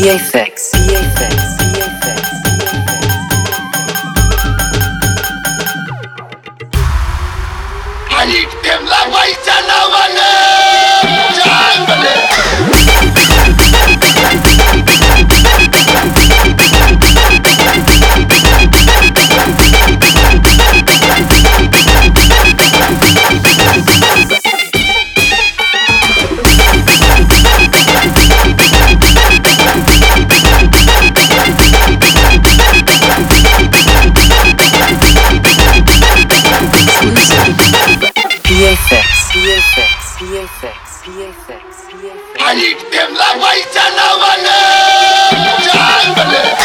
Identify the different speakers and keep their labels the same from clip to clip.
Speaker 1: PFX, PFX, PFX.
Speaker 2: عليك تملا ويتنا ولا جامله
Speaker 1: PFX, PFX, PFX, PFX, PFX.
Speaker 2: عليك تملا ويتنا ولا جامله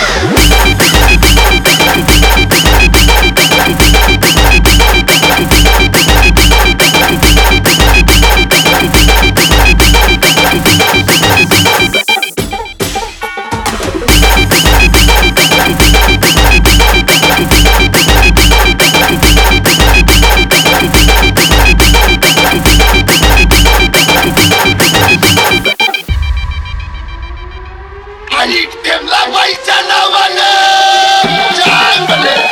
Speaker 2: عليك تملا ويتنا ولا جامله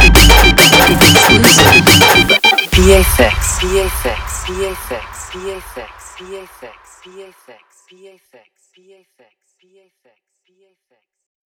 Speaker 1: PFX, PFX, PFX, PFX.